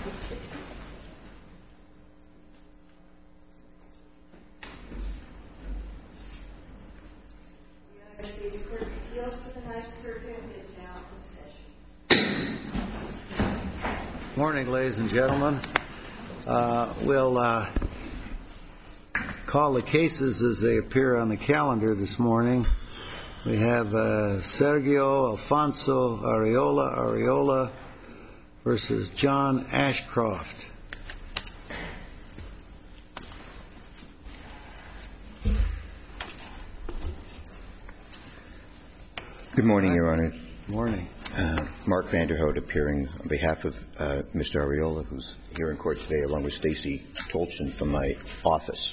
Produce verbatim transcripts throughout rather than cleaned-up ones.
United States Court of Appeals for the Ninth Circuit is now in session. Morning, ladies and gentlemen. Uh, we'll uh, call the cases as they appear on the calendar this morning. We have uh, Sergio Alfonso Arriola Arriola versus John Ashcroft. Good morning, Your Honor. Morning. Uh, Mark Vanderhout appearing on behalf of uh, Mister Arriola, who's here in court today, along with Stacy Tolchin from my office.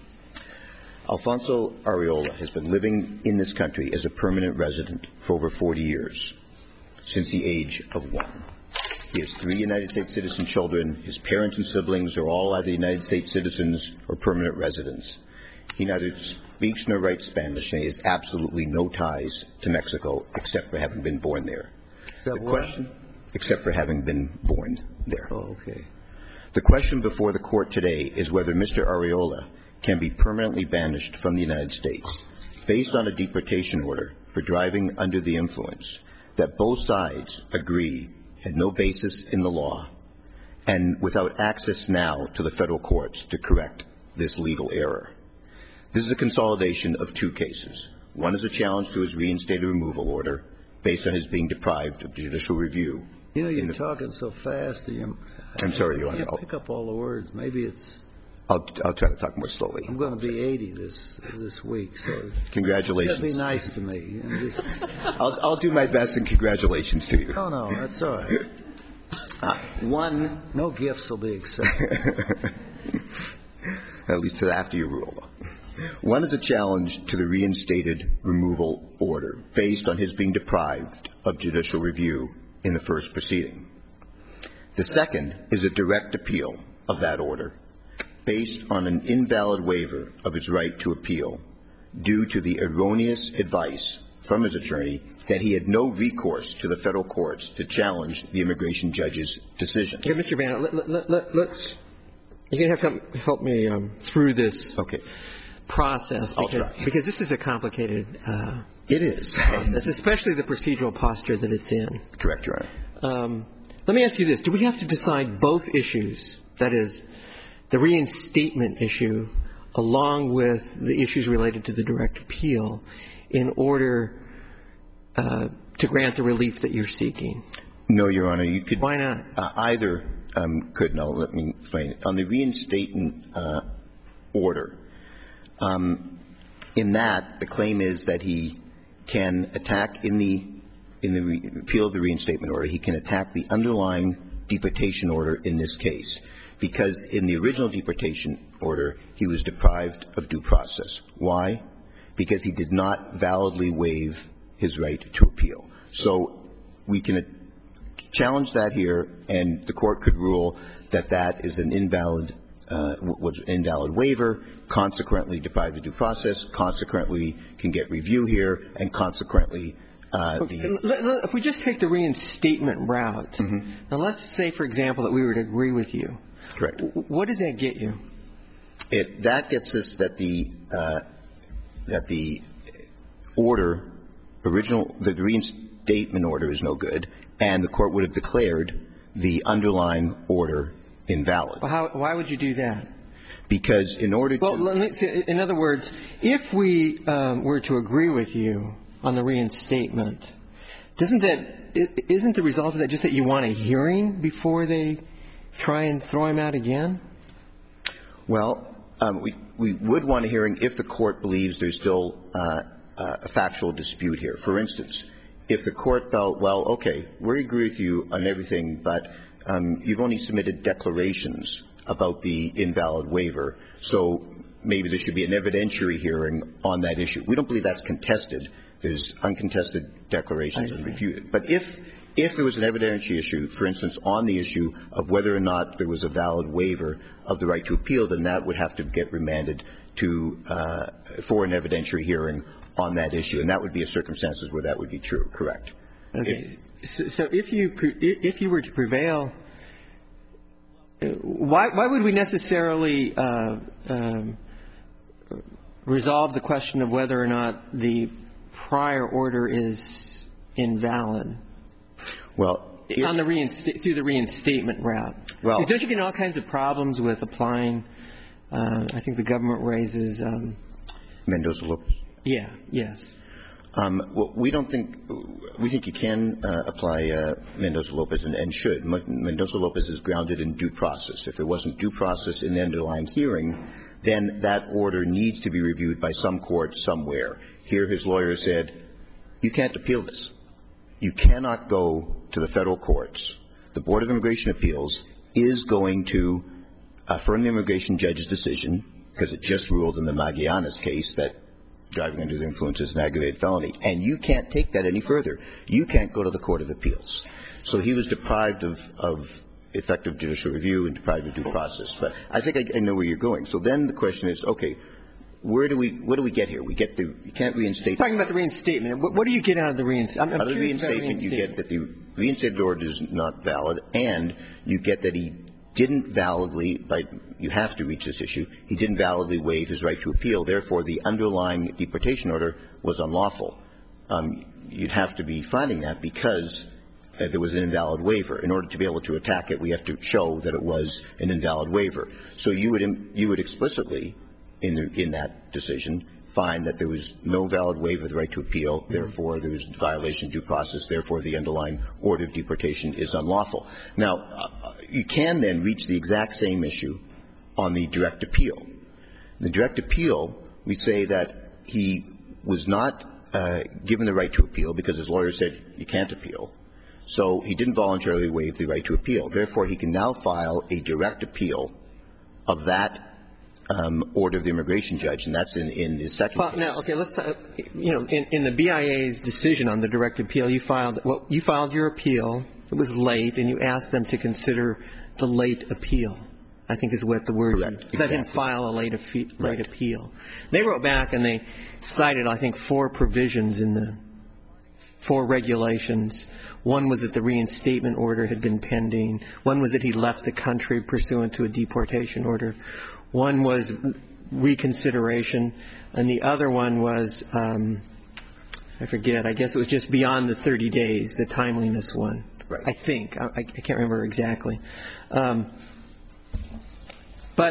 Alfonso Arriola has been living in this country as a permanent resident for over forty years, since the age of one. He has three United States citizen children. His parents and siblings are all either United States citizens or permanent residents. He neither speaks nor writes Spanish, and he has absolutely no ties to Mexico except for having been born there. Except the what? question, except for having been born there. Oh, okay. The question before the court today is whether Mister Arriola can be permanently banished from the United States based on a deportation order for driving under the influence that both sides agree had no basis in the law, and without access now to the federal courts to correct this legal error. This is a consolidation of two cases. One is a challenge to his reinstated removal order based on his being deprived of judicial review. You know, you're the, talking so fast. You, I'm sorry, Your I Honor. can't pick up all the words. Maybe it's... I'll, I'll try to talk more slowly. I'm going to be eighty this this week, so... Congratulations. Be nice to me. And just, I'll, I'll do my best, and congratulations to you. no, no, that's all right. Uh, one... No gifts will be accepted. At least to after you rule. One is a challenge to the reinstated removal order based on his being deprived of judicial review in the first proceeding. The second is a direct appeal of that order based on an invalid waiver of his right to appeal due to the erroneous advice from his attorney that he had no recourse to the federal courts to challenge the immigration judge's decision. Okay, Mister Bannon, let, let, let, let's you're going to have to help me um, through this okay. process because, because this is a complicated uh, it is process, especially the procedural posture that it's in. Correct, Your Honor. Um, let me ask you this. Do we have to decide both issues, that is, the reinstatement issue along with the issues related to the direct appeal in order uh, to grant the relief that you're seeking? No, Your Honor. You could. Why not? Uh, either um, could. No, let me explain. On the reinstatement uh, order, um, in that the claim is that he can attack in the in the re- appeal of the reinstatement order. He can attack the underlying deportation order in this case, because in the original deportation order he was deprived of due process. Why? Because he did not validly waive his right to appeal. So we can challenge that here, and the court could rule that that is an invalid uh, was an invalid waiver, consequently deprived of due process, consequently can get review here, and consequently uh, the if we just take the reinstatement route, mm-hmm. now let's say, for example, that we were to agree with you. Correct. What does that get you? It that gets us that the uh, that the order original the reinstatement order is no good, and the court would have declared the underlying order invalid. Well, how, why would you do that? Because in order well, to let me say, in other words, if we um, were to agree with you on the reinstatement, doesn't that isn't the result of that just that you want a hearing before they try and throw him out again? Well, um, we we would want a hearing if the court believes there's still uh, uh, a factual dispute here. For instance, if the court felt, well, okay, we agree with you on everything, but um, you've only submitted declarations about the invalid waiver, so maybe there should be an evidentiary hearing on that issue. We don't believe that's contested. There's uncontested declarations and refuted. But if if there was an evidentiary issue, for instance, on the issue of whether or not there was a valid waiver of the right to appeal, then that would have to get remanded to uh, for an evidentiary hearing on that issue, and that would be a circumstances where that would be true. Correct. Okay. If, so, so if you if you were to prevail why, why would we necessarily uh, um, resolve the question of whether or not the prior order is invalid? Well, if, on the reinsta- through the reinstatement route. Well, don't you get all kinds of problems with applying? Uh, I think the government raises um, Mendoza-Lopez. Yeah. Yes. Um, well, we don't think we think you can uh, apply uh, Mendoza-Lopez and, and should. Mendoza-Lopez is grounded in due process. If there wasn't due process in the underlying hearing, then that order needs to be reviewed by some court somewhere. Here, his lawyer said, "You can't appeal this. You cannot go to the federal courts. The Board of Immigration Appeals is going to affirm the immigration judge's decision because it just ruled in the Magallanes case that driving under the influence is an aggravated felony. And you can't take that any further. You can't go to the Court of Appeals." So he was deprived of, of effective judicial review and deprived of due process. But I think I, I know where you're going. So then the question is, okay, where do we, what do we get here? We get the, you can't reinstate. Talking about the reinstatement. What, what do you get out of the reinstatement? I'm, I'm out of the reinstatement, reinstatement, you get that the reinstated order is not valid, and you get that he didn't validly, by, you have to reach this issue, he didn't validly waive his right to appeal. Therefore, the underlying deportation order was unlawful. Um, you'd have to be finding that because uh, there was an invalid waiver. In order to be able to attack it, we have to show that it was an invalid waiver. So you would, you would explicitly, in, the, in that decision, find that there was no valid waiver of the right to appeal, mm-hmm. therefore there was violation of due process, therefore the underlying order of deportation is unlawful. Now, uh, you can then reach the exact same issue on the direct appeal. In the direct appeal, we say that he was not uh, given the right to appeal because his lawyer said you can't appeal. So he didn't voluntarily waive the right to appeal. Therefore, he can now file a direct appeal of that Um, order of the immigration judge, and that's in, in the second well, case. Now, okay, let's, uh, you know, in, in the B I A's decision on the direct appeal, you filed, well, you filed your appeal. It was late, and you asked them to consider the late appeal, I think is what the word. Correct. You, let exactly. him file a late, late right. appeal. They wrote back and they cited, I think, four provisions in the, four regulations. One was that the reinstatement order had been pending. One was that he left the country pursuant to a deportation order. One was reconsideration, and the other one was, um, I forget, I guess it was just beyond the thirty days, the timeliness one. Right. I think. I, I can't remember exactly. Um, but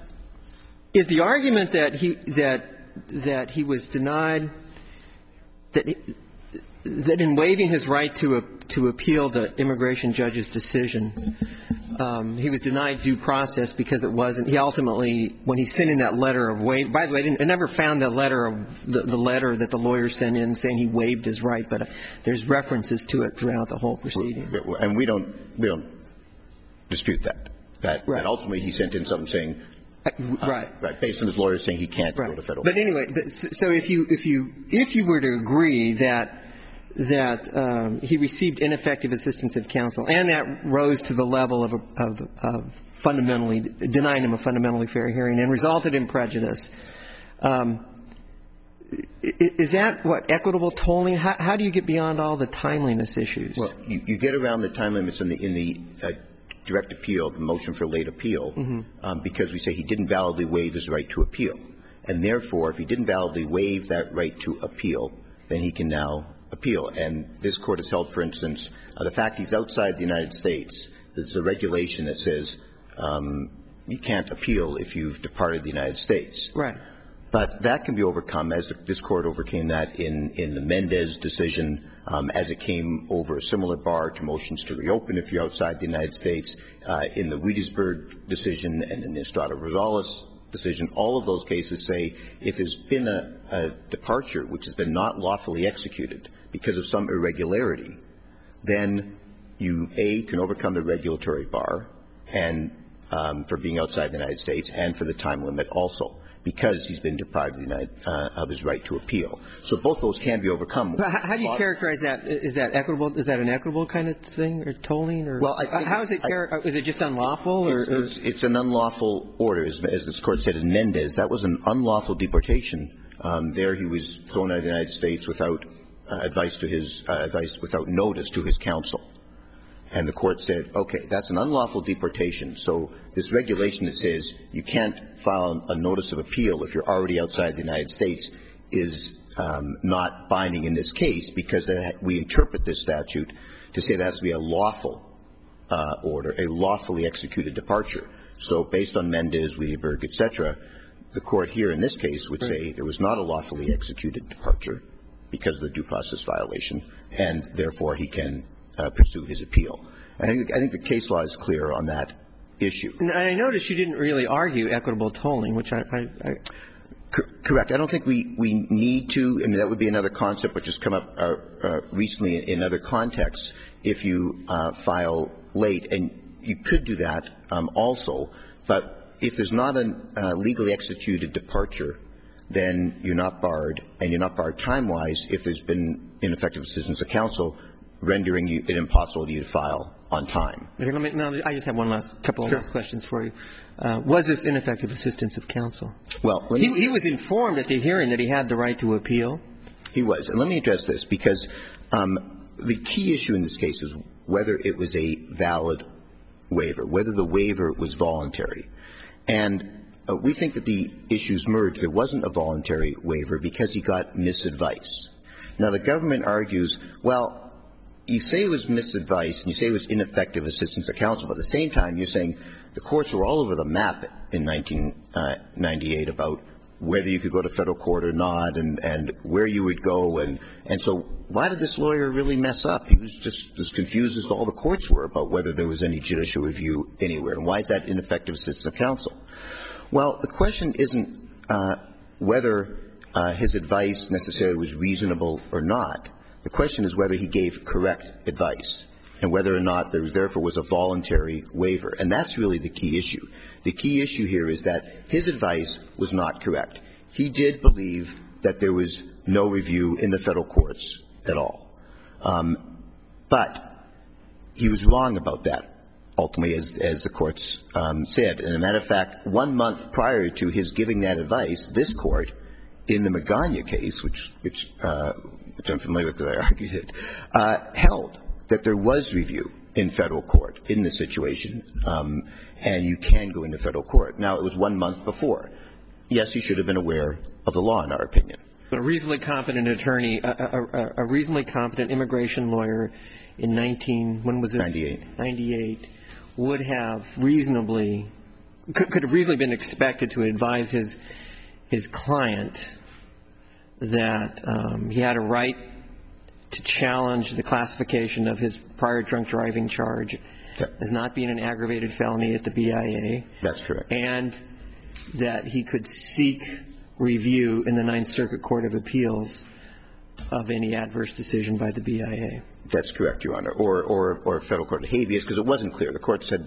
is the argument that he, that, that he was denied, that, he, that in waiving his right to, a, to appeal the immigration judge's decision, Um, he was denied due process because it wasn't. He ultimately, when he sent in that letter of waive. By the way, I, didn't, I never found that letter of the, the letter that the lawyer sent in saying he waived his right, but uh, there's references to it throughout the whole proceeding. And we don't we don't dispute that. That, right. that ultimately he sent in something saying. Uh, right. Uh, right. Based on his lawyer saying he can't right. go to federal. But anyway, but, so if you if you if you were to agree that. that um, he received ineffective assistance of counsel, and that rose to the level of, a, of, of fundamentally denying him a fundamentally fair hearing and resulted in prejudice. Um, is that what equitable tolling? How, how do you get beyond all the timeliness issues? Well, you, you get around the time limits in the in the uh, direct appeal, the motion for late appeal, mm-hmm. um, because we say he didn't validly waive his right to appeal, and therefore, if he didn't validly waive that right to appeal, then he can now appeal. And this court has held, for instance, uh, the fact he's outside the United States, there's a regulation that says um, you can't appeal if you've departed the United States. Right. But that can be overcome, as this court overcame that in, in the Mendez decision, um, as it came over a similar bar to motions to reopen if you're outside the United States, uh, in the Wietersburg decision and in the Estrada Rosales decision. All of those cases say if there's been a, a departure which has been not lawfully executed because of some irregularity, then you, A, can overcome the regulatory bar and um, for being outside the United States and for the time limit also, because he's been deprived of, the United, uh, of his right to appeal. So both those can be overcome. But how, how do you characterize that? Is that equitable? Is that an equitable kind of thing, or tolling, or well, I think how is it? Char- I, is it just unlawful, or, it's, it's, it's an unlawful order, as, as this court said in Mendez. That was an unlawful deportation. Um, there, he was thrown out of the United States without uh, advice to his uh, advice, without notice to his counsel. And the court said, okay, that's an unlawful deportation. So this regulation that says you can't file a notice of appeal if you're already outside the United States is um, not binding in this case, because we interpret this statute to say that has to be a lawful uh, order, a lawfully executed departure. So based on Mendez, Wiedeberg, et cetera, the court here in this case would say there was not a lawfully executed departure because of the due process violation, and therefore he can uh, pursue his appeal. And I think, I think the case law is clear on that issue. And I noticed you didn't really argue equitable tolling, which I... I, I Correct. I don't think we, we need to. I mean, that would be another concept which has come up uh, uh, recently in other contexts if you uh, file late. And you could do that um, also. But if there's not a uh, legally executed departure, then you're not barred. And you're not barred time-wise if there's been ineffective assistance of counsel rendering you, it impossible to you to file on time. Okay, let me, no, I just have one last couple of last questions for you. Uh, was this ineffective assistance of counsel? Well, he, he was informed at the hearing that he had the right to appeal. He was. And let me address this, because um, the key issue in this case is whether it was a valid waiver, whether the waiver was voluntary. And uh, we think that the issues merge. There wasn't a voluntary waiver because he got misadvice. Now, the government argues, well, you say it was misadvice and you say it was ineffective assistance of counsel, but at the same time you're saying the courts were all over the map in nineteen ninety-eight about whether you could go to federal court or not and, and where you would go. And, and so why did this lawyer really mess up? He was just as confused as all the courts were about whether there was any judicial review anywhere. And why is that ineffective assistance of counsel? Well, the question isn't uh, whether uh, his advice necessarily was reasonable or not. The question is whether he gave correct advice and whether or not there therefore was a voluntary waiver. And that's really the key issue. The key issue here is that his advice was not correct. He did believe that there was no review in the federal courts at all. Um, but he was wrong about that, ultimately, as, as the courts um, said. And as a matter of fact, one month prior to his giving that advice, this court, in the Magana case, which, which, uh, which I'm familiar with because I argued it, uh, held that there was review in federal court in this situation, um, and you can go into federal court. Now, it was one month before. Yes, he should have been aware of the law, in our opinion. So a reasonably competent attorney, a, a, a reasonably competent immigration lawyer in nineteen, when was it? ninety-eight. ninety-eight, would have reasonably, could, could have reasonably been expected to advise his, his client that um, he had a right to challenge the classification of his prior drunk driving charge as not being an aggravated felony at the B I A. That's correct. And that he could seek review in the Ninth Circuit Court of Appeals of any adverse decision by the B I A. That's correct, Your Honor. Or, or, or federal court of habeas, because it wasn't clear. The court said,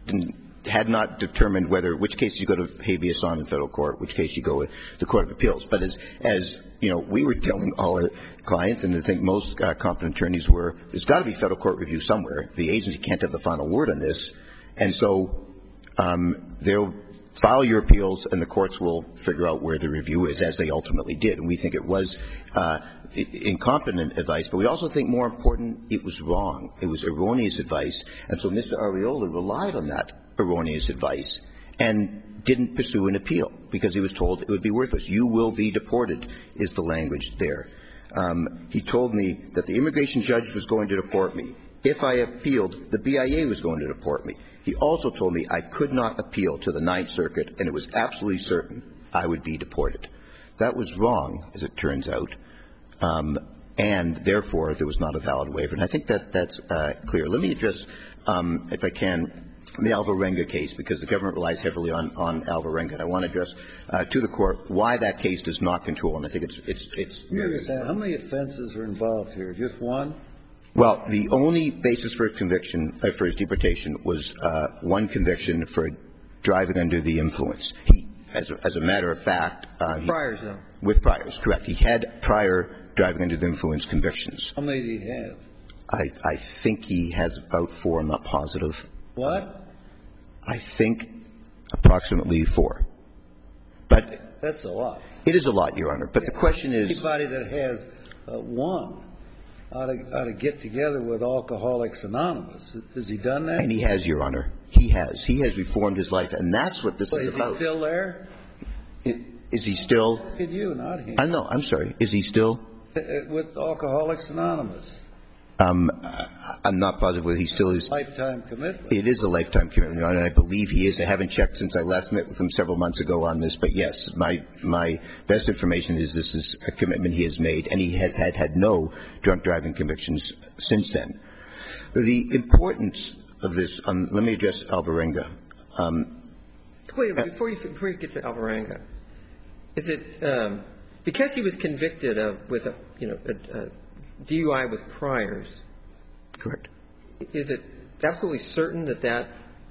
had not determined whether, which case you go to habeas on in federal court, which case you go to the Court of Appeals. But as, as, you know, we were telling all our clients, and I think most uh, competent attorneys were, there's got to be federal court review somewhere. The agency can't have the final word on this. And so, um, they'll file your appeals and the courts will figure out where the review is, as they ultimately did. And we think it was, uh, incompetent advice, but we also think, more important, it was wrong. It was erroneous advice. And so Mister Arriola relied on that erroneous advice and didn't pursue an appeal because he was told it would be worthless. You will be deported is the language there. Um, he told me that the immigration judge was going to deport me. If I appealed, the B I A was going to deport me. He also told me I could not appeal to the Ninth Circuit, and it was absolutely certain I would be deported. That was wrong, as it turns out, um, and therefore there was not a valid waiver. And I think that that's uh, clear. Let me address, um, if I can, the Alvarenga case, because the government relies heavily on, on Alvarenga. And I want to address uh, to the Court why that case does not control, and I think it's it's it's. Very How many offenses are involved here? Just one? Well, the only basis for his conviction, uh, for his deportation, was uh, one conviction for driving under the influence. He, as a, as a matter of fact, uh, he, priors though. With priors, correct. He had prior driving under the influence convictions. How many do he have? I, I think he has about four. I'm not positive. What? I think approximately four. But that's a lot. It is a lot, Your Honor. But the question is, anybody that has uh, one ought to, ought to get together with Alcoholics Anonymous. Has he done that? And he has, Your Honor. He has. He has reformed his life, and that's what this Well, is, is about. Is he still there? It, is he still? Look at you, not him. I know. I'm sorry. Is he still? With Alcoholics Anonymous. Um, I'm not positive whether he still is. Lifetime commitment. It is a lifetime commitment, Your Honor, and I believe he is. I haven't checked since I last met with him several months ago on this, but yes, my my best information is this is a commitment he has made, and he has had, had no drunk driving convictions since then. The importance of this, um, let me address Alvarenga. Um, Wait, before you, before you get to Alvarenga, is it um, because he was convicted of with a you know a, a D U I with priors? Correct. Is it absolutely certain that that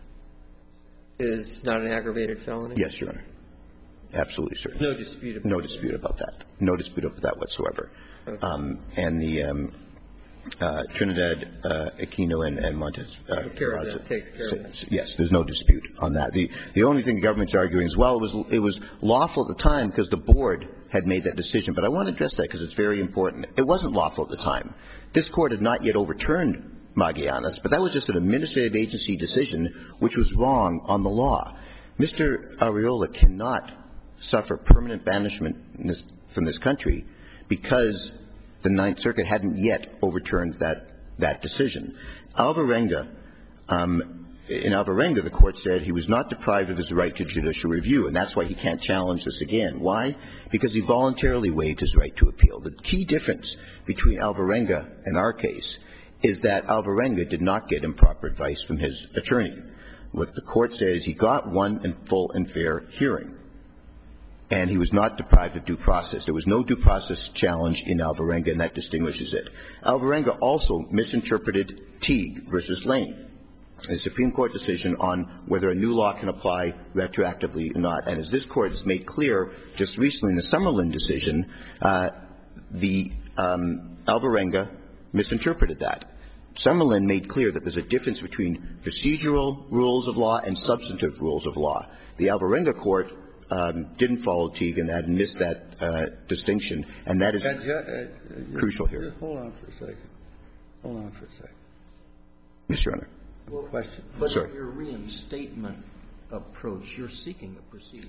is not an aggravated felony? Yes, Your Honor. Absolutely certain. No dispute about No dispute about that. No dispute about that whatsoever. Okay. Um, and the um, uh, Trinidad uh, Aquino and, and Montes. Uh, Takes care of that. Takes care of that. Yes, there's no dispute on that. The the only thing the government's arguing is, well, it was it was lawful at the time because the board had made that decision. But I want to address that because it's very important. It wasn't lawful at the time. This court had not yet overturned Magallanes, but that was just an administrative agency decision which was wrong on the law. Mister Arriola cannot suffer permanent banishment in this, from this country because the Ninth Circuit hadn't yet overturned that that decision. Alvarenga, um, in Alvarenga, the court said he was not deprived of his right to judicial review, and that's why he can't challenge this again. Why? Because he voluntarily waived his right to appeal. The key difference between Alvarenga and our case is that Alvarenga did not get improper advice from his attorney. What the court said is he got one and full and fair hearing, and he was not deprived of due process. There was no due process challenge in Alvarenga, and that distinguishes it. Alvarenga also misinterpreted Teague versus Lane, a Supreme Court decision on whether a new law can apply retroactively or not. And as this Court has made clear just recently in the Summerlin decision, uh, the um, Alvarenga misinterpreted that. Summerlin made clear that there's a difference between procedural rules of law and substantive rules of law. The Alvarenga court um, didn't follow Teague and that missed that uh, distinction, and that is uh, uh, crucial here. Just hold on for a second. Hold on for a second. Yes, Your Honor. Well, question. But Sorry. your reinstatement approach, you're seeking a procedure.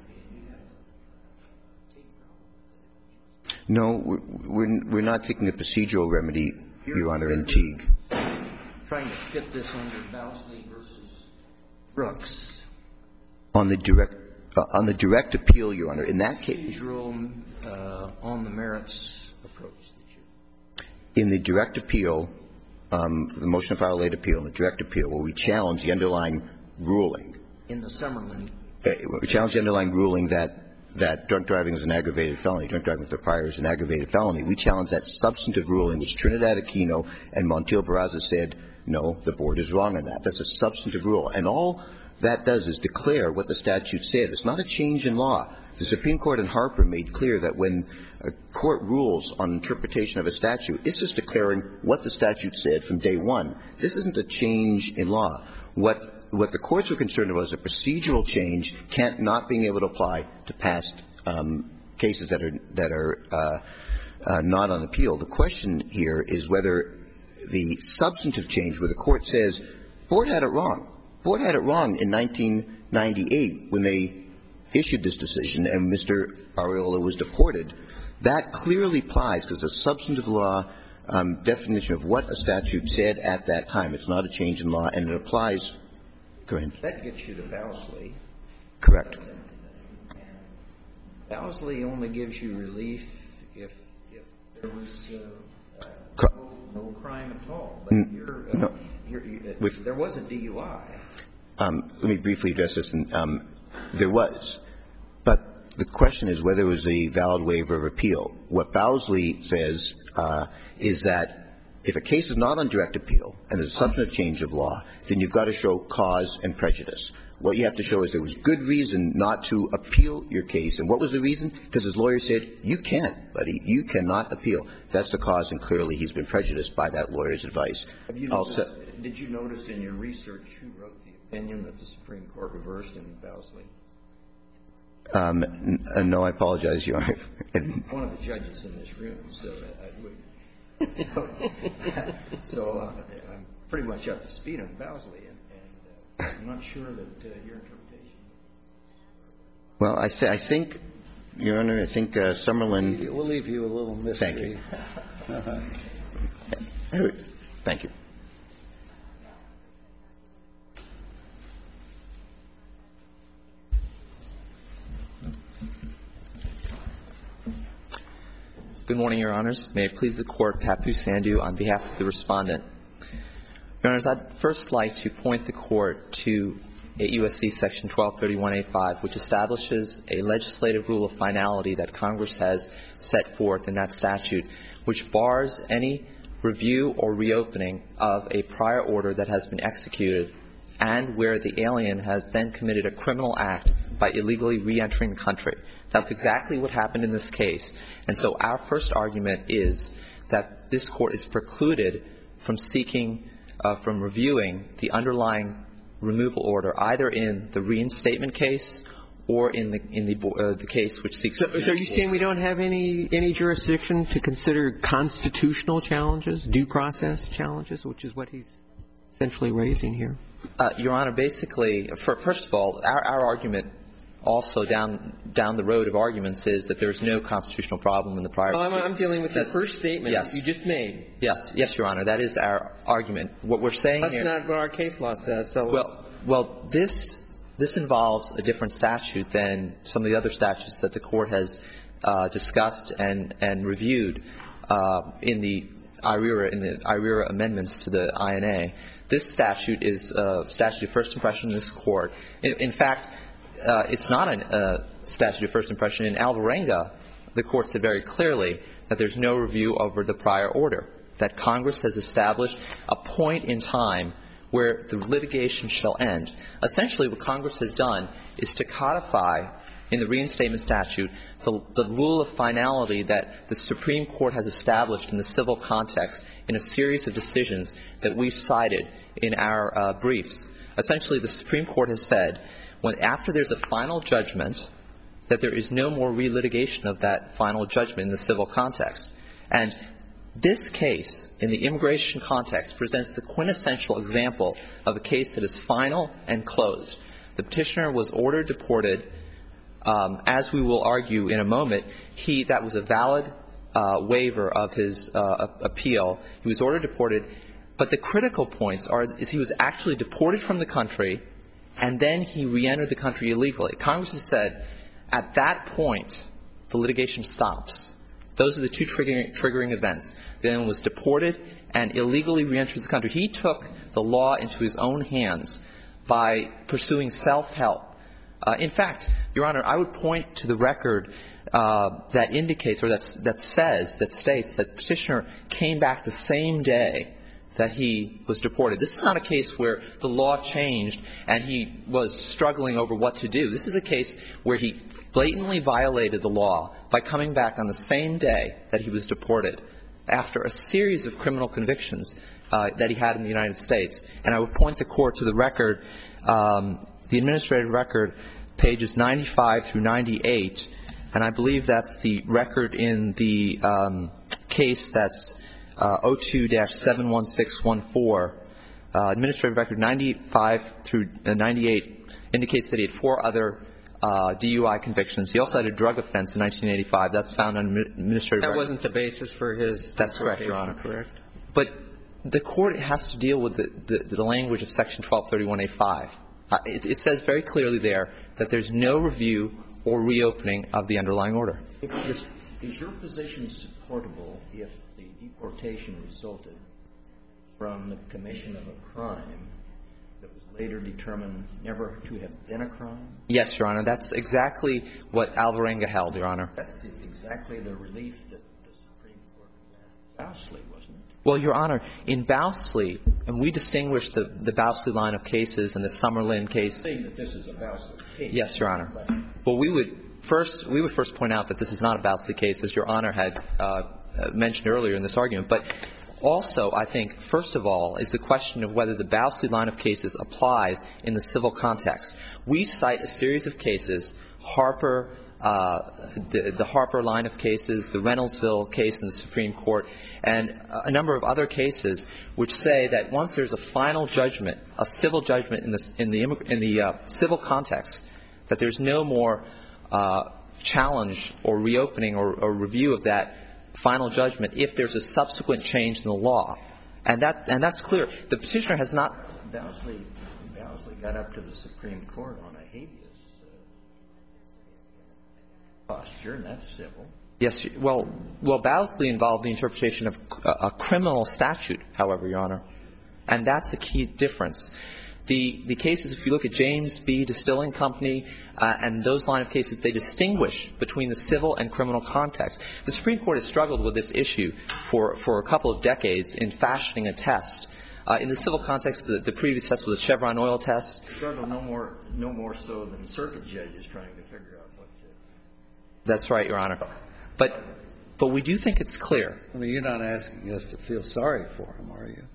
No, we're, we're, we're not taking a procedural remedy, Your Honor, in Teague. Trying to fit this under Bowsley versus Brooks. On the direct, uh, on the direct appeal, Your Honor, in that case, Procedural uh, on the merits approach that you. in the direct appeal, um, the motion to file late appeal and the direct appeal, where we challenge the underlying ruling, In the Summerlin. uh, we challenge the underlying ruling that that drunk driving is an aggravated felony, drunk driving with a prior is an aggravated felony. We challenge that substantive ruling, which Trinidad Aquino and Montiel Barraza said, no, the board is wrong on that. That's a substantive rule. And all that does is declare what the statute said. It's not a change in law. The Supreme Court in Harper made clear that when a court rules on interpretation of a statute, it's just declaring what the statute said from day one. This isn't a change in law. What What the courts are concerned about is a procedural change can't not being able to apply to past um, cases that are that are uh, uh, not on appeal. The question here is whether the substantive change, where the court says, board had it wrong. Board had it wrong in nineteen ninety-eight when they issued this decision and Mister Arriola was deported. That clearly applies because the substantive law um, definition of what a statute said at that time. It's not a change in law, and it applies. Go ahead. That gets you to Bowsley. Correct. Bowsley only gives you relief if if there was uh, uh, Co- no, no crime at all. But N- you're, uh, no. you're, you, uh, With- there was a D U I. Um, let me briefly address this. And, um, there was. But the question is whether it was a valid waiver of appeal. What Bowsley says uh, is that if a case is not on direct appeal and there's a substantive change of law, then you've got to show cause and prejudice. What you have to show is there was good reason not to appeal your case. And what was the reason? Because his lawyer said, you can't, buddy. You cannot appeal. That's the cause, and clearly he's been prejudiced by that lawyer's advice. Have you I'll noticed, se- did you notice in your research who wrote the opinion that the Supreme Court reversed in Bowsley? Um, n- uh, no, I apologize, Your Honor. One of the judges in this room, so I would. so so uh, I'm pretty much up to speed on Bowsley, and, and uh, I'm not sure that uh, your interpretation. Well, I, th- I think, Your Honor, I think uh, Summerlin. We'll leave you a little mystery. Thank you. Thank you. Good morning, Your Honors. May it please the Court, Papu Sandhu on behalf of the Respondent. Your Honors, I'd first like to point the Court to eight U S C Section twelve thirty-one A five, which establishes a legislative rule of finality that Congress has set forth in that statute, which bars any review or reopening of a prior order that has been executed and where the alien has then committed a criminal act by illegally reentering the country. That's exactly what happened in this case. And so our first argument is that this Court is precluded from seeking, uh, from reviewing the underlying removal order, either in the reinstatement case or in the in the uh, the case which seeks. So, so are you saying we don't have any any jurisdiction to consider constitutional challenges, due process challenges, which is what he's essentially raising here? Uh, Your Honor, basically, for, first of all, our, our argument also down down the road of arguments is that there's no constitutional problem in the prior. Well, I'm, I'm dealing with the first statement yes. you just made. Yes, yes, Your Honor, that is our argument. What we're saying That's here. That's not what our case law says. So well, well, this this involves a different statute than some of the other statutes that the Court has uh, discussed and and reviewed uh, in the I R E R A in the I R E R A amendments to the I N A. This statute is a statute of first impression in this Court. In, in fact, uh, it's not a uh, statute of first impression. In Alvarenga, the Court said very clearly that there's no review over the prior order, that Congress has established a point in time where the litigation shall end. Essentially, what Congress has done is to codify in the reinstatement statute the, the rule of finality that the Supreme Court has established in the civil context in a series of decisions that we've cited in our uh, briefs. Essentially, the Supreme Court has said when after there's a final judgment that there is no more relitigation of that final judgment in the civil context. And this case, in the immigration context, presents the quintessential example of a case that is final and closed. The petitioner was ordered deported. Um, as we will argue in a moment, he that was a valid uh, waiver of his uh, appeal. He was ordered deported. But the critical points are is he was actually deported from the country, and then he reentered the country illegally. Congress has said at that point the litigation stops. Those are the two triggering, triggering events. Then was deported and illegally reenters the country. He took the law into his own hands by pursuing self-help. Uh, in fact, Your Honor, I would point to the record uh, that indicates or that's, that says, that states that the petitioner came back the same day that he was deported. This is not a case where the law changed and he was struggling over what to do. This is a case where he blatantly violated the law by coming back on the same day that he was deported after a series of criminal convictions uh, that he had in the United States. And I would point the Court to the record, um, the administrative record, pages ninety-five through ninety-eight, and I believe that's the record in the um, case that's uh, oh two dash seven one six one four. Uh, administrative record ninety-five through ninety-eight indicates that he had four other uh, D U I convictions. He also had a drug offense in nineteen eighty-five. That's found on administrative That record. wasn't the basis for his... That's correct, Your Honor. Correct. But the Court has to deal with the, the, the language of Section twelve thirty-one A five. Uh, it, it says very clearly there that there's no review or reopening of the underlying order. Is, is your position supportable if the deportation resulted from the commission of a crime that was later determined never to have been a crime? Yes, Your Honor. That's exactly what Alvarenga held, Your Honor. That's exactly the relief that the Supreme Court granted Bowsley, wasn't it? Well, Your Honor, in Bowsley, and we distinguish the, the Bowsley line of cases and the Summerlin case. I'm saying that this is a Bowsley case. Yes, Your Honor. Well, we would first we would first point out that this is not a Bowsley case, as Your Honor had uh, mentioned earlier in this argument. But also, I think, first of all, is the question of whether the Bowsley line of cases applies in the civil context. We cite a series of cases, Harper, uh, the, the Harper line of cases, the Reynoldsville case in the Supreme Court, and a number of other cases which say that once there's a final judgment, a civil judgment in the, in the, in the uh, civil context, that there's no more uh, challenge or reopening or, or review of that final judgment if there's a subsequent change in the law. And that and that's clear. The petitioner has not. Bowsley, Bowsley got up to the Supreme Court on a habeas uh, posture, and that's civil. Yes. Well, well, Bowsley involved the interpretation of a, a criminal statute, however, Your Honor, and that's a key difference. The the cases, if you look at James B. Distilling Company uh, and those line of cases, they distinguish between the civil and criminal context. The Supreme Court has struggled with this issue for, for a couple of decades in fashioning a test. Uh, in the civil context, the, the previous test was a Chevron oil test. Struggle no more no more so than circuit judges trying to figure out what to. That's right, Your Honor. But but we do think it's clear. I mean, you're not asking us to feel sorry for him, are you?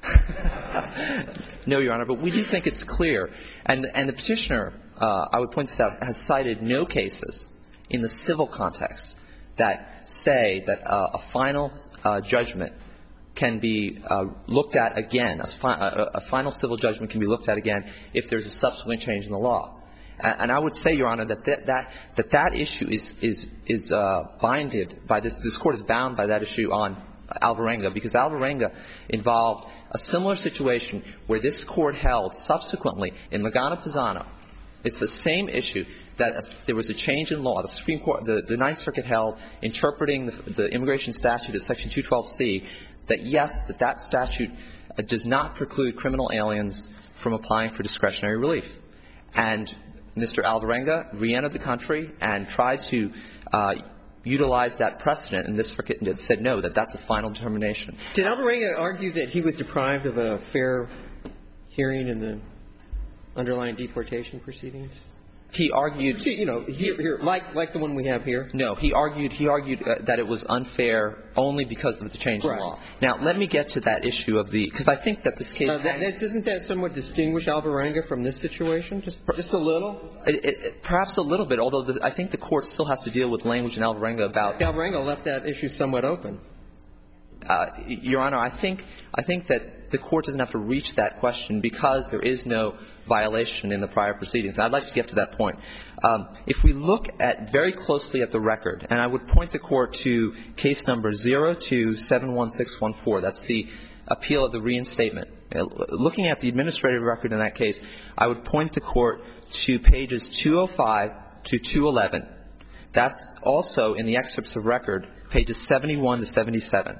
No, Your Honor, but we do think it's clear. And, and the petitioner, uh, I would point this out, has cited no cases in the civil context that say that uh, a final uh, judgment can be uh, looked at again, a, fi- a, a final civil judgment can be looked at again if there's a subsequent change in the law. And, and I would say, Your Honor, that that, that, that, that issue is, is, is uh, binded by this, this Court is bound by that issue on Alvarenga, because Alvarenga involved a similar situation where this Court held subsequently in Lagana-Pisano. It's the same issue that there was a change in law. The Supreme Court, the, the Ninth Circuit held, interpreting the, the immigration statute at Section two twelve C, that yes, that that statute uh, does not preclude criminal aliens from applying for discretionary relief. And Mister Alvarenga re-entered the country and tried to uh, utilize that precedent, and this circuit said no, that that's a final determination. Did Alvarenga argue that he was deprived of a fair hearing in the underlying deportation proceedings? He argued, See, you know, here, here, like like the one we have here. No, he argued he argued uh, that it was unfair only because of the change Right. in law. Now, let me get to that issue of the because I think that this case Uh, that, hangs- doesn't that somewhat distinguish Alvarenga from this situation? Just just a little. it, it, perhaps a little bit, although the, I think the Court still has to deal with language in Alvarenga about. Alvarenga left that issue somewhat open. Uh, Your Honor, I think I think that the Court doesn't have to reach that question because there is no violation in the prior proceedings. And I'd like to get to that point. Um, if we look at very closely at the record, and I would point the Court to case number zero two seven one six one four. That's the appeal of the reinstatement. Uh, looking at the administrative record in that case, I would point the Court to pages two oh five to two eleven. That's also in the excerpts of record, pages seventy-one to seventy-seven.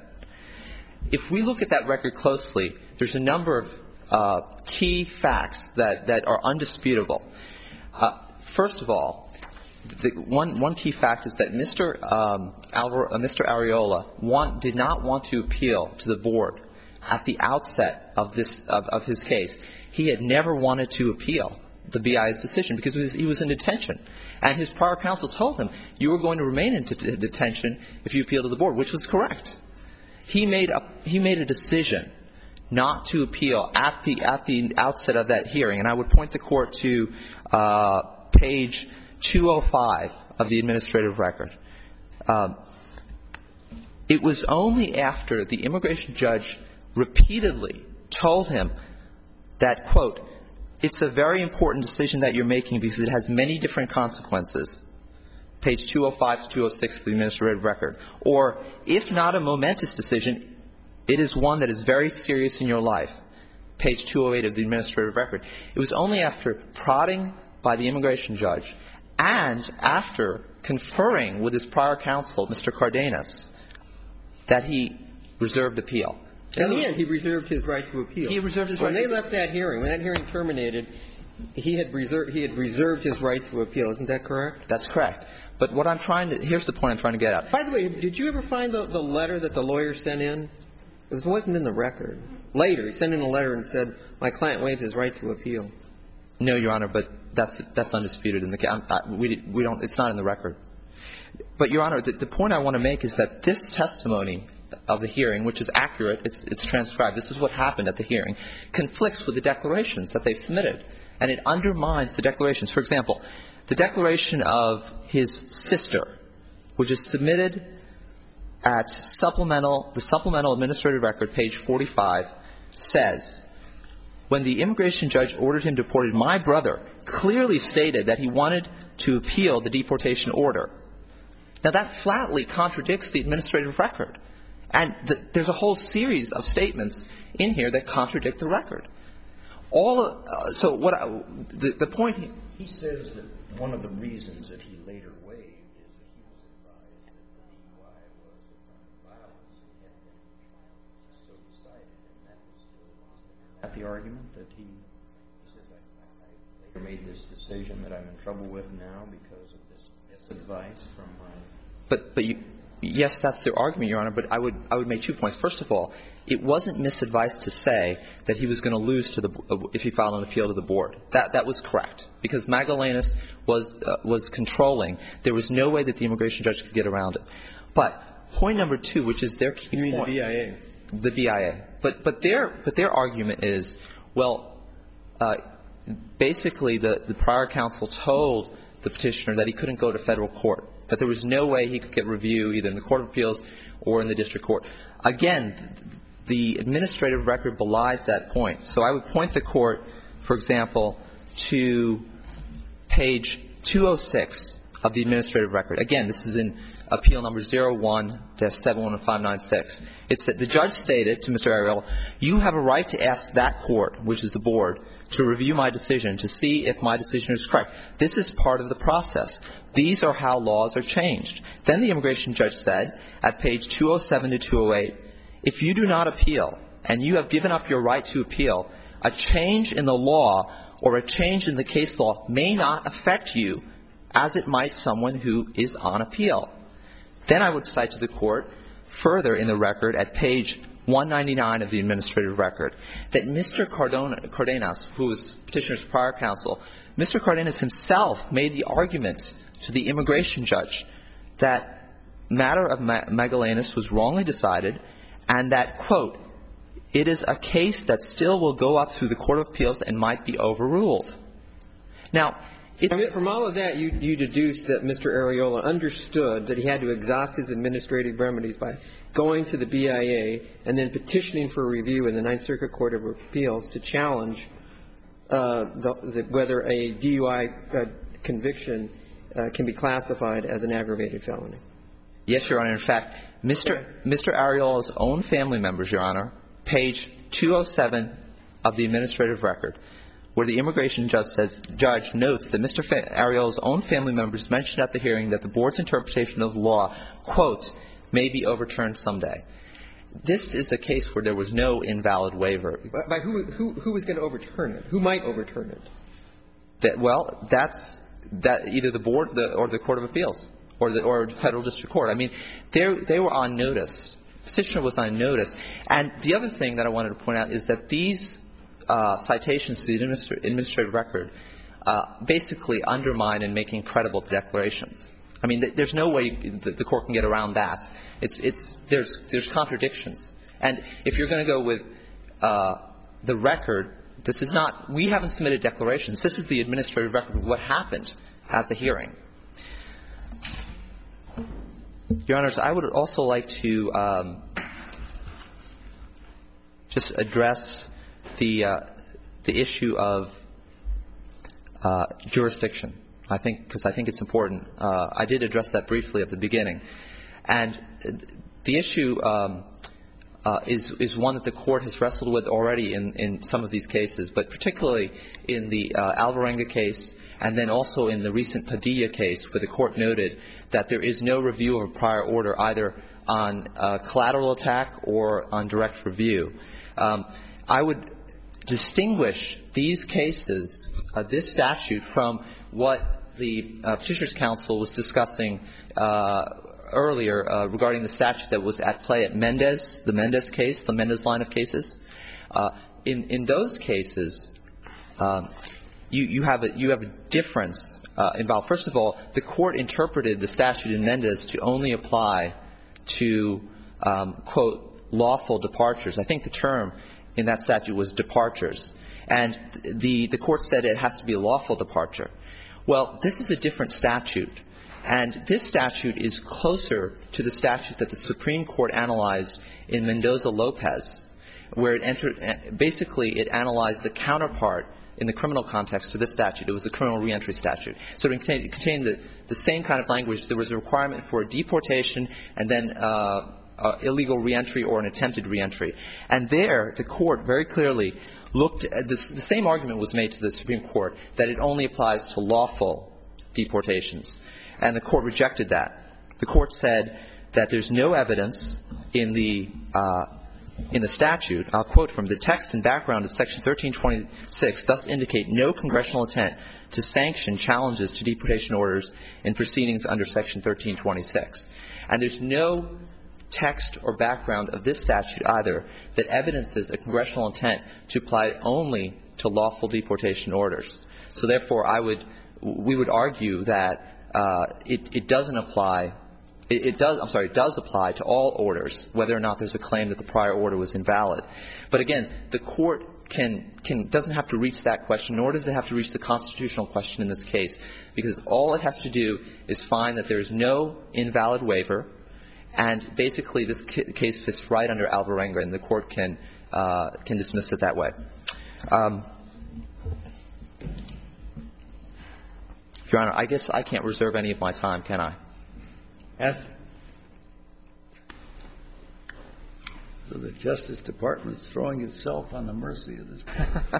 If we look at that record closely, there's a number of uh, key facts that, that are undisputable. Uh, first of all, the one, one key fact is that Mister Um, Alvar, uh, Mister Arriola want, did not want to appeal to the board at the outset of this of, of his case. He had never wanted to appeal the B I's decision because he was, he was in detention. And his prior counsel told him, you were going to remain in t- detention if you appeal to the board, which was correct. He made a he made a decision not to appeal at the at the outset of that hearing, and I would point the Court to uh, page two oh five of the administrative record. Um, it was only after the immigration judge repeatedly told him that, quote, it's a very important decision that you're making because it has many different consequences. Page two oh five to two oh six of the administrative record. Or, if not a momentous decision, it is one that is very serious in your life. Page two oh eight of the administrative record. It was only after prodding by the immigration judge and after conferring with his prior counsel, Mister Cardenas, that he reserved appeal. In the end, he reserved his right to appeal. He reserved his when right they left that hearing, when that hearing terminated, he had reserved he had reserved his right to appeal. Isn't that correct? That's correct. But what I'm trying to – here's the point I'm trying to get at. By the way, did you ever find the, the letter that the lawyer sent in? It wasn't in the record. Later, he sent in a letter and said, my client waived his right to appeal. No, Your Honor, but that's that's undisputed in the case. We we don't – it's not in the record. But, Your Honor, the, the point I want to make is that this testimony of the hearing, which is accurate, it's it's transcribed, this is what happened at the hearing, conflicts with the declarations that they've submitted. And it undermines the declarations. For example, The declaration of his sister, which is submitted at supplemental, the supplemental administrative record, page forty-five, says, when the immigration judge ordered him deported, my brother clearly stated that he wanted to appeal the deportation order. Now, that flatly contradicts the administrative record. And the, there's a whole series of statements in here that contradict the record. All of, uh, so what I, the, the point he, he says that one of the reasons that he later waived is that he was advised that the D U I was a crime of violence and had been so decided, and that was still at the argument that he, he says, I, I later made this decision that I'm in trouble with now because of this misadvice from my. But but you. Yes, that's their argument, Your Honor, but I would I would make two points. First of all, it wasn't misadvice to say that he was going to lose to the if he filed an appeal to the board. That that was correct because Magellanes was uh, was controlling. There was no way that the immigration judge could get around it. But point number two, which is their key you mean point, the B I A? The B I A. But but their but their argument is, well, uh, basically the the prior counsel told the petitioner that he couldn't go to federal court, that there was no way he could get review either in the Court of Appeals or in the district court. Again, the administrative record belies that point. So I would point the court, for example, to page two oh six of the administrative record. Again, this is in appeal number zero one dash seven one five nine six. It's that the judge stated to Mister Ariel, you have a right to ask that court, which is the board, to review my decision to see if my decision is correct. This is part of the process. These are how laws are changed. Then the immigration judge said at page two oh seven to two oh eight, if you do not appeal and you have given up your right to appeal, a change in the law or a change in the case law may not affect you as it might someone who is on appeal. Then I would cite to the court further in the record at page one ninety-nine of the administrative record that Mister Cardona, Cardenas, who was petitioner's prior counsel, Mister Cardenas himself made the argument to the immigration judge that matter of Magellanes was wrongly decided and that, quote, it is a case that still will go up through the Court of Appeals and might be overruled. Now, it's I mean, from all of that, you, you deduce that Mister Areola understood that he had to exhaust his administrative remedies by going to the B I A and then petitioning for a review in the Ninth Circuit Court of Appeals to challenge uh, the, the, whether a D U I uh, conviction uh, can be classified as an aggravated felony. Yes, Your Honor. In fact, Mister Mister Areola's own family members, Your Honor, page two oh seven of the administrative record, where the immigration judge says, judge notes that Mister Fa- Areola's own family members mentioned at the hearing that the board's interpretation of the law, quote, may be overturned someday. This is a case where there was no invalid waiver. By, by who, who, who was going to overturn it? Who might overturn it? That, well, that's that either the board the, or the Court of Appeals or the or federal district court. I mean, they they were on notice. Petitioner was on notice. And the other thing that I wanted to point out is that these uh, citations to the administra- administrative record uh, basically undermine and make incredible declarations. I mean, th- there's no way the, the court can get around that. It's it's there's there's contradictions. And if you're going to go with uh, the record, this is not. We haven't submitted declarations. This is the administrative record of what happened at the hearing. Your Honors, I would also like to um, just address the uh, the issue of uh, jurisdiction. I think because I think it's important. Uh, I did address that briefly at the beginning, and the issue um, uh, is is one that the court has wrestled with already in, in some of these cases, but particularly in the uh, Alvarenga case, and then also in the recent Padilla case, where the court noted that there is no review of a prior order either on uh, collateral attack or on direct review. Um, I would distinguish these cases, uh, this statute, from what the uh, Petitioner's Counsel was discussing uh, earlier uh, regarding the statute that was at play at Mendez, the Mendez case, the Mendez line of cases. Uh, in in those cases, um, you you have a you have a difference uh, involved. First of all, the court interpreted the statute in Mendez to only apply to um, quote lawful departures. I think the term in that statute was departures, and the the court said it has to be a lawful departure. Well, this is a different statute. And this statute is closer to the statute that the Supreme Court analyzed in Mendoza-Lopez, where it entered, basically it analyzed the counterpart in the criminal context to this statute. It was the criminal reentry statute. So it contained, it contained the, the same kind of language. There was a requirement for deportation and then uh, uh, illegal reentry or an attempted reentry. And there, the court very clearly looked at this, the same argument was made to the Supreme Court that it only applies to lawful deportations. And the court rejected that. The court said that there's no evidence in the uh, in the statute, I'll quote from the text and background of Section thirteen twenty-six, thus indicate no congressional intent to sanction challenges to deportation orders in proceedings under Section thirteen twenty-six. And there's no text or background of this statute either that evidences a congressional intent to apply only to lawful deportation orders. So therefore, I would, we would argue that uh, it, it doesn't apply It, it does, I'm sorry, it does apply to all orders, whether or not there's a claim that the prior order was invalid. But again, the court can, can, doesn't have to reach that question, nor does it have to reach the constitutional question in this case, because all it has to do is find that there is no invalid waiver, and basically this case fits right under Alvarenga, and the court can, uh, can dismiss it that way. Um, Your Honor, I guess I can't reserve any of my time, can I? Yes. So the Justice Department is throwing itself on the mercy of this people.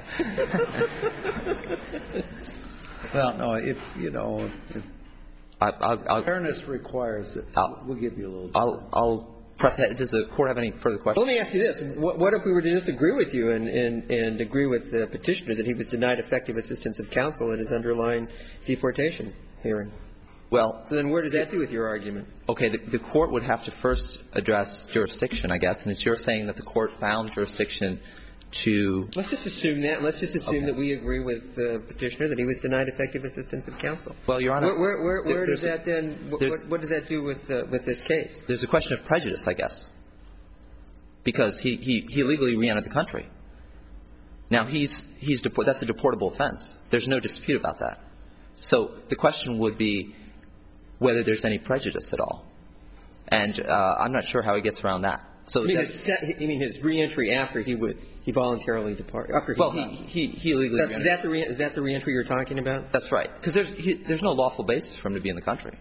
Well, no, if, you know, if I, I'll, I'll, fairness requires it, I'll, we'll give you a little I'll, time. I'll press ahead. Does the court have any further questions? Let me ask you this. What, what if we were to disagree with you and, and, and agree with the petitioner that he was denied effective assistance of counsel in his underlying deportation hearing? Well, so then where does that do with your argument? Okay, the, the court would have to first address jurisdiction, I guess, and it's you're saying that the court found jurisdiction to... Let's just assume that. Let's just assume okay. that we agree with the petitioner that he was denied effective assistance of counsel. Well, Your Honor... Where, where, where, where does a, that then, what, what does that do with, uh, with this case? There's a question of prejudice, I guess, because he, he, he illegally re-entered the country. Now, he's, he's deport, that's a deportable offense. There's no dispute about that. So the question would be whether there's any prejudice at all. And uh, I'm not sure how he gets around that. So you mean, his, you mean his reentry after he would he voluntarily depart? After he well, he, he he illegally that's, re-entered. Is that the re, is that the reentry you're talking about? That's right, because there's he, there's no lawful basis for him to be in the country.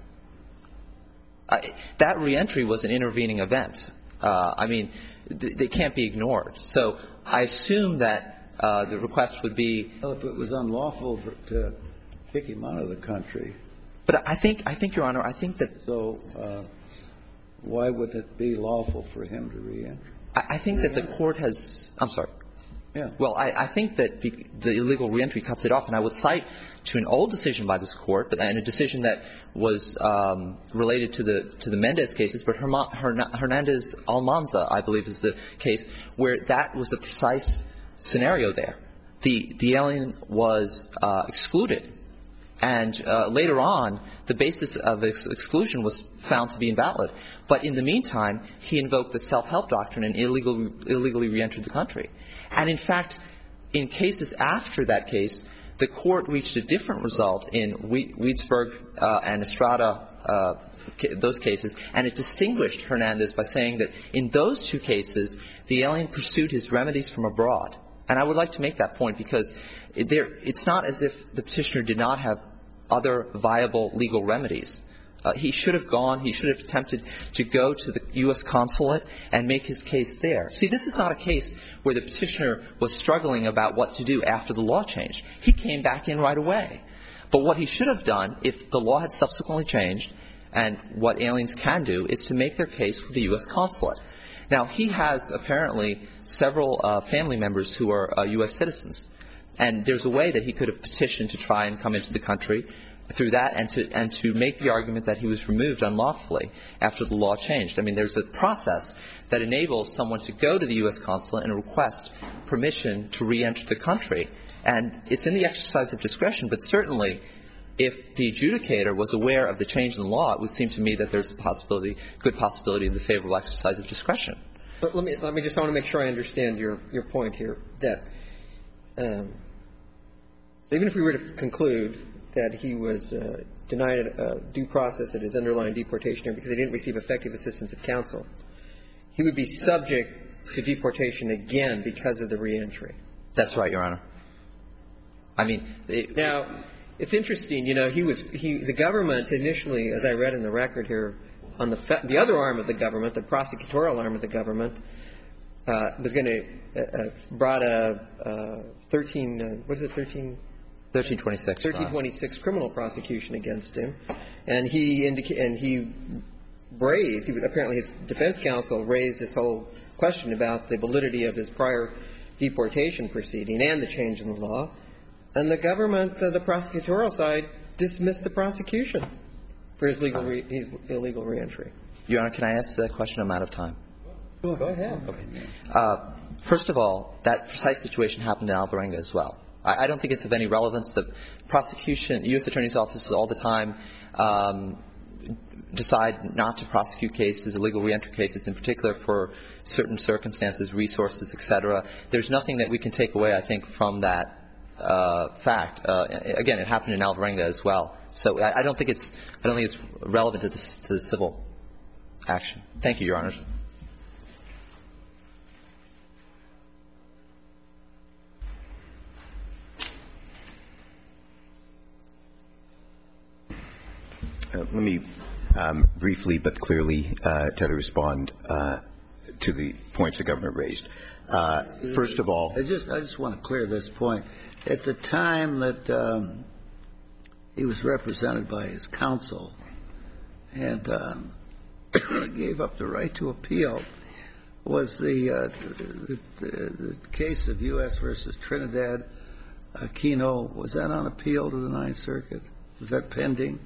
Uh, that reentry was an intervening event. Uh, I mean, th- they can't be ignored. So I assume that uh, the request would be. Well, if it was unlawful for, to kick him out of the country. But I think, I think, Your Honor, I think that... So uh, why would it be lawful for him to re-enter? I, I think that the court has... I'm sorry. Yeah. Well, I, I think that the, the illegal reentry cuts it off, and I would cite to an old decision by this court, but, and a decision that was um, related to the to the Mendez cases, but Herma, Herna, Hernandez Almanza, I believe, is the case where that was the precise scenario there. The, the alien was uh, excluded. And uh, later on, the basis of ex- exclusion was found to be invalid. But in the meantime, he invoked the self-help doctrine and illegally, illegally re-entered the country. And in fact, in cases after that case, the court reached a different result in we- Weedsburg uh, and Estrada, uh, ca- those cases, and it distinguished Hernandez by saying that in those two cases, the alien pursued his remedies from abroad. And I would like to make that point because it, there, it's not as if the petitioner did not have other viable legal remedies. Uh, he should have gone, he should have attempted to go to the U S consulate and make his case there. See, this is not a case where the petitioner was struggling about what to do after the law changed. He came back in right away. But what he should have done, if the law had subsequently changed, and what aliens can do, is to make their case with the U S consulate. Now, he has apparently several uh, family members who are uh, U S citizens. And there's a way that he could have petitioned to try and come into the country through that and to and to make the argument that he was removed unlawfully after the law changed. I mean, there's a process that enables someone to go to the U S consulate and request permission to re-enter the country. And it's in the exercise of discretion, but certainly if the adjudicator was aware of the change in the law, it would seem to me that there's a possibility, good possibility of the favorable exercise of discretion. But let me let me just I want to make sure I understand your, your point here, that um, even if we were to conclude that he was uh, denied uh, due process at his underlying deportation hearing because he didn't receive effective assistance of counsel, he would be subject to deportation again because of the reentry. That's right, Your Honor. I mean, it, now it's interesting. You know, he was he the government initially, as I read in the record here, on the fe- the other arm of the government, the prosecutorial arm of the government, uh, was going to uh, uh, brought a uh, thirteen uh, what is it thirteen. thirteen twenty-six. thirteen twenty-six criminal prosecution against him, and he indica- and he raised. He would, apparently, his defense counsel raised this whole question about the validity of his prior deportation proceeding and the change in the law, and the government, uh, the prosecutorial side, dismissed the prosecution for his legal re- his illegal reentry. Your Honor, can I ask that question? I'm out of time. Go ahead. Okay. Uh, first of all, that precise situation happened in Alvarenga as well. I don't think it's of any relevance. The prosecution, U S Attorney's offices all the time um, decide not to prosecute cases, illegal reentry cases, in particular for certain circumstances, resources, et cetera. There's nothing that we can take away, I think, from that uh, fact. Uh, again, it happened in Alvarenga as well. So I, I don't think it's I don't think it's relevant to, this, to the civil action. Thank you, Your Honors. Uh, let me um, briefly but clearly uh, try to respond uh, to the points the government raised. Uh, first of all, I just I just want to clear this point. At the time that um, he was represented by his counsel and um, gave up the right to appeal, was the, uh, the, the, the case of U S versus Trinidad Aquino, was that on appeal to the Ninth Circuit? Was that pending?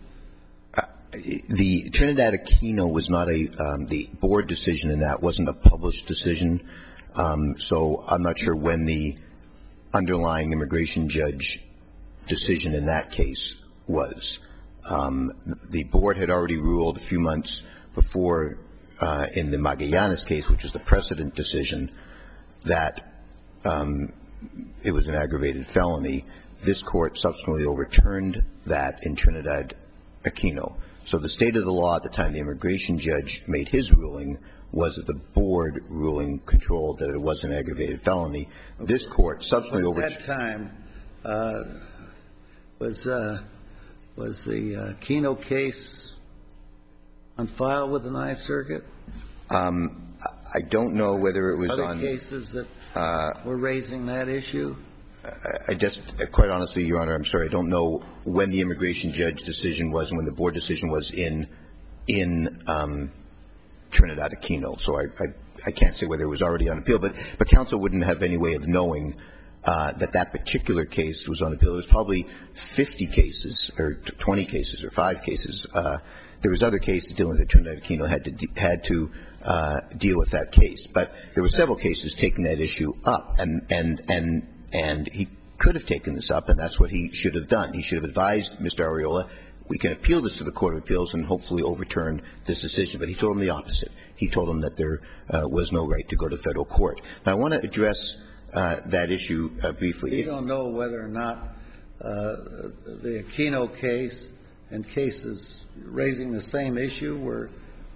The Trinidad Aquino was not a um, the board decision, and that wasn't a published decision. Um, so I'm not sure when the underlying immigration judge decision in that case was. Um, the board had already ruled a few months before uh, in the Magallanes case, which was the precedent decision, that um, it was an aggravated felony. This court subsequently overturned that in Trinidad Aquino. So the state of the law at the time the immigration judge made his ruling was that the board ruling controlled that it was an aggravated felony. This court subsequently overturned. At that time, uh, was uh, was the uh, Aquino case on file with the Ninth Circuit? Um, I don't know whether it was Other on cases that uh, were raising that issue. I just, quite honestly, Your Honor, I'm sorry, I don't know when the immigration judge decision was and when the board decision was in in um, Trinidad Aquino. So I, I, I can't say whether it was already on appeal, but, but counsel wouldn't have any way of knowing uh, that that particular case was on appeal. There was probably fifty cases or twenty cases or five cases. Uh, there was other cases dealing with it. Trinidad Aquino had to de- had to uh, deal with that case, but there were several cases taking that issue up, and and and. And he could have taken this up, and that's what he should have done. He should have advised Mister Arriola, we can appeal this to the Court of Appeals and hopefully overturn this decision. But he told him the opposite. He told him that there uh, was no right to go to federal court. Now, I want to address uh, that issue uh, briefly. You don't know whether or not uh, the Aquino case and cases raising the same issue were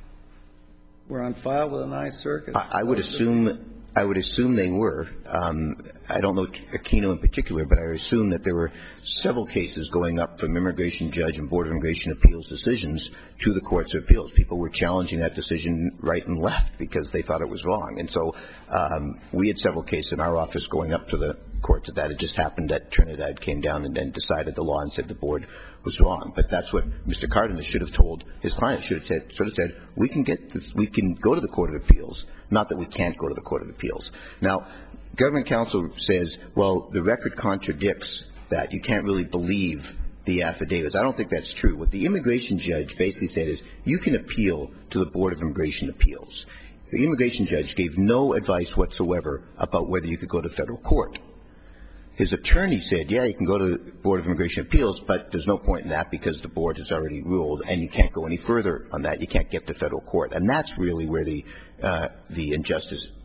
were on file with the Ninth Circuit? I, I would assume I would assume they were. Um, I don't know Aquino in particular, but I assume that there were several cases going up from immigration judge and Board of Immigration Appeals decisions to the Courts of Appeals. People were challenging that decision right and left because they thought it was wrong. And so um, we had several cases in our office going up to the court to that. It just happened that Trinidad came down and then decided the law and said the board was wrong. But that's what Mister Cardenas should have told his client. Should have said, should have said, we can get this, we can go to the Court of Appeals, not that we can't go to the Court of Appeals. Now, government counsel says, well, the record contradicts that. You can't really believe the affidavits. I don't think that's true. What the immigration judge basically said is you can appeal to the Board of Immigration Appeals. The immigration judge gave no advice whatsoever about whether you could go to federal court. His attorney said, yeah, you can go to the Board of Immigration Appeals, but there's no point in that because the board has already ruled, and you can't go any further on that. You can't get to federal court. And that's really where the uh, the injustice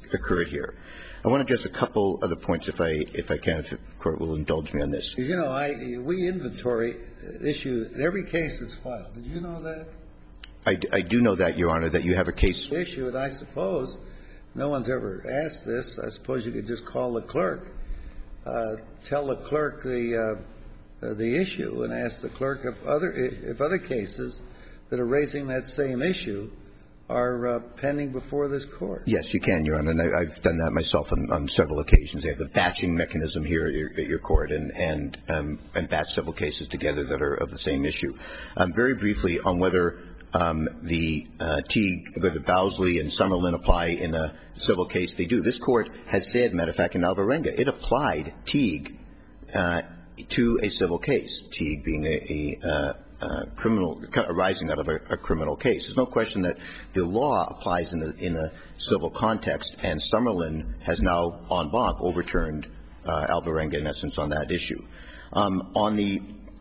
occurred here. I want to address a couple other points, if I if I can, if the Court will indulge me on this. You know, I we inventory issue every case that's filed. Did you know that? I, I do know that, Your Honor, that you have a case. Issue, and I suppose no one's ever asked this. I suppose you could just call the clerk, uh, tell the clerk the uh, uh, the issue, and ask the clerk if other if other cases that are raising that same issue are uh, pending before this Court. Yes, you can, Your Honor, and I, I've done that myself on, on several occasions. They have a batching mechanism here at your, at your Court, and and um, and batch several cases together that are of the same issue. Um, very briefly on whether um, the uh, Teague, whether Bowsley and Summerlin apply in a civil case, they do. This Court has said, matter of fact, in Alvarenga, it applied Teague uh, to a civil case. Teague being a, a uh, Uh, criminal arising out of a, a criminal case. There's no question that the law applies in, the, in a civil context, and Summerlin has now, en banc, overturned uh, Alvarenga, in essence, on that issue. Um, on the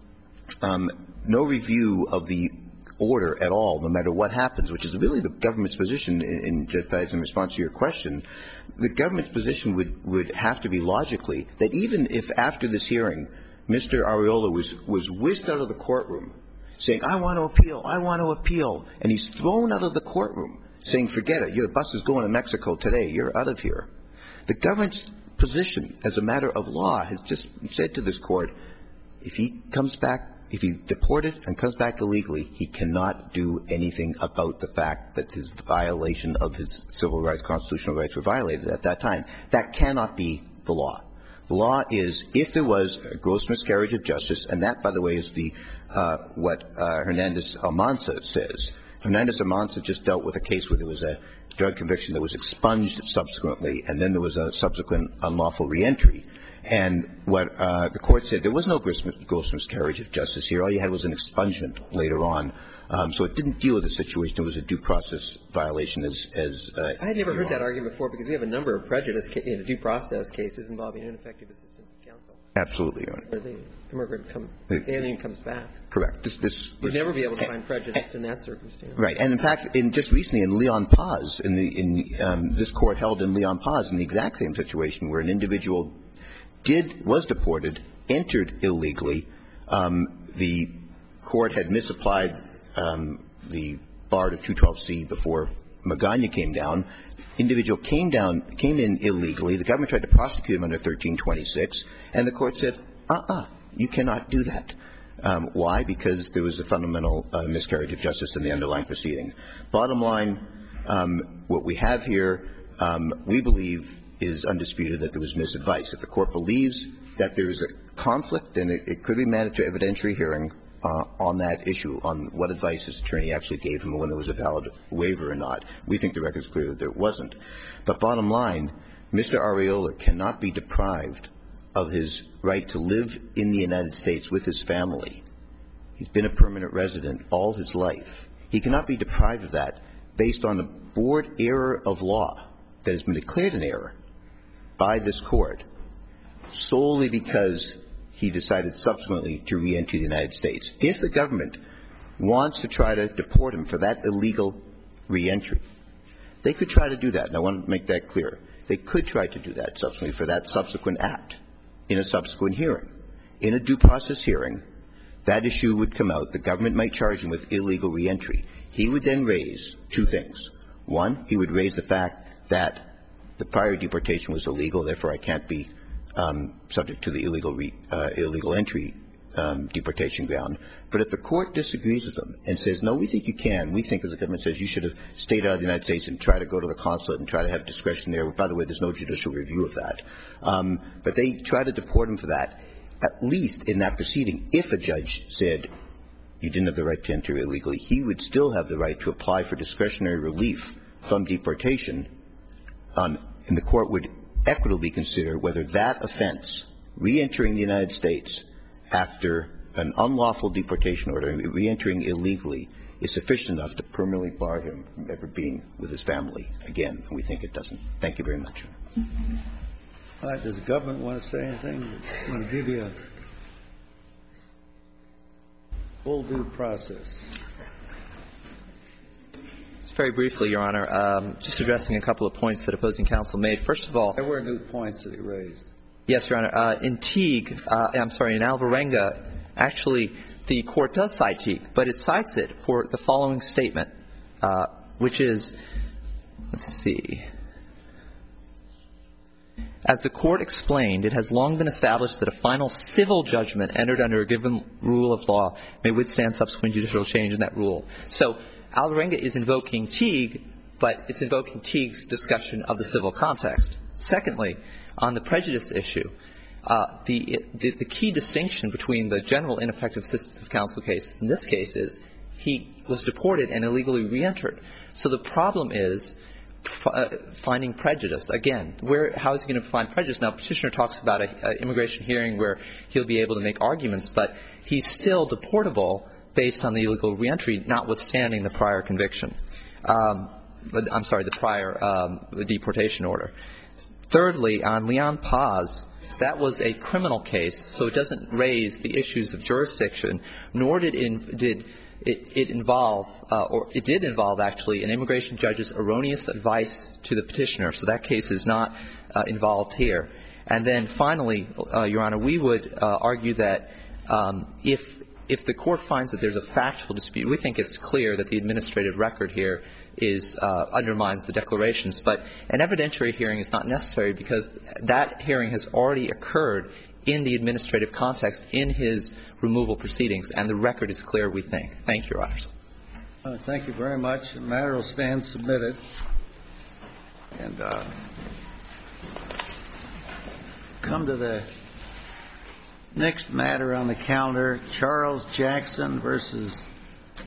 um, no review of the order at all, no matter what happens, which is really the government's position in, in Judge Paz, in response to your question, the government's position would, would have to be logically that even if after this hearing Mister Arriola was, was whisked out of the courtroom saying, I want to appeal, I want to appeal, and he's thrown out of the courtroom saying, forget it, your bus is going to Mexico today, you're out of here. The government's position as a matter of law has just said to this Court, if he comes back, if he's deported and comes back illegally, he cannot do anything about the fact that his violation of his civil rights, constitutional rights were violated at that time. That cannot be the law. The law is, if there was a gross miscarriage of justice, and that, by the way, is the uh, what uh, Hernandez-Almanza says. Hernandez-Almanza just dealt with a case where there was a drug conviction that was expunged subsequently, and then there was a subsequent unlawful reentry. And what uh, the Court said, there was no gross, gross miscarriage of justice here. All you had was an expungement later on. Um, so it didn't deal with the situation. It was a due process violation as, as uh, I had never heard that argument before because we have a number of prejudice, ca- you know, due process cases involving ineffective assistance of counsel. Absolutely, Your Honor. Where the immigrant come, the alien comes back. Correct. This, this You'd never be able to find prejudice in that circumstance. Right. And in fact, in just recently in Leon Paz, in the, in, um, this Court held in Leon Paz in the exact same situation where an individual did, was deported, entered illegally, um, the Court had misapplied Um, the bar to two twelve C before Magana came down. Individual came down, came in illegally. The government tried to prosecute him under thirteen twenty-six, and the Court said, uh-uh, you cannot do that. Um, why? Because there was a fundamental uh, miscarriage of justice in the underlying proceeding. Bottom line, um, what we have here, um, we believe, is undisputed that there was misadvice. If the Court believes that there is a conflict, then it, it could be mandated to evidentiary hearing Uh, on that issue, on what advice his attorney actually gave him, when there was a valid waiver or not. We think the record is clear that there wasn't. But bottom line, Mister Arriola cannot be deprived of his right to live in the United States with his family. He's been a permanent resident all his life. He cannot be deprived of that based on a board error of law that has been declared an error by this Court solely because he decided subsequently to re-enter the United States. If the government wants to try to deport him for that illegal re-entry, they could try to do that. And I want to make that clear. They could try to do that subsequently for that subsequent act in a subsequent hearing. In a due process hearing, that issue would come out. The government might charge him with illegal re-entry. He would then raise two things. One, he would raise the fact that the prior deportation was illegal, therefore I can't be Um, subject to the illegal re, uh, illegal entry um, deportation ground. But if the Court disagrees with them and says, no, we think you can, we think, as the government says, you should have stayed out of the United States and try to go to the consulate and try to have discretion there. By the way, there's no judicial review of that. Um, but they try to deport him for that. At least in that proceeding, if a judge said you didn't have the right to enter illegally, he would still have the right to apply for discretionary relief from deportation, um, and the Court would equitably consider whether that offense, re-entering the United States after an unlawful deportation order, re-entering illegally, is sufficient enough to permanently bar him from ever being with his family again. And we think it doesn't. Thank you very much. All right. Does the government want to say anything? I want to give you a full due process. Very briefly, Your Honor, um, just addressing a couple of points that opposing counsel made. First of all, There were new points that he raised. yes, Your Honor, uh, in Teague, uh, I'm sorry, in Alvarenga, actually the court does cite Teague, but it cites it for the following statement, uh, which is, let's see. As the court explained, it has long been established that a final civil judgment entered under a given rule of law may withstand subsequent judicial change in that rule. So Alvarenga is invoking Teague, but it's invoking Teague's discussion of the civil context. Secondly, on the prejudice issue, uh, the, the the key distinction between the general ineffective assistance of counsel cases in this case is he was deported and illegally reentered. So the problem is Uh, finding prejudice. Again, where, how is he going to find prejudice? Now, Petitioner talks about an immigration hearing where he'll be able to make arguments, but he's still deportable based on the illegal reentry, notwithstanding the prior conviction. Um, I'm sorry, the prior um, deportation order. Thirdly, on Leon Paz, that was a criminal case, so it doesn't raise the issues of jurisdiction, nor did in, did It, it involve, uh, or it did involve actually an immigration judge's erroneous advice to the petitioner. So that case is not uh, involved here. And then finally, uh, Your Honor, we would uh, argue that um, if if the court finds that there's a factual dispute, we think it's clear that the administrative record here is uh, undermines the declarations. But an evidentiary hearing is not necessary because that hearing has already occurred in the administrative context in his removal proceedings, and the record is clear, we think. Thank you, Your Honors. Uh, thank you very much. The matter will stand submitted. And uh, come to the next matter on the calendar, Charles Jackson versus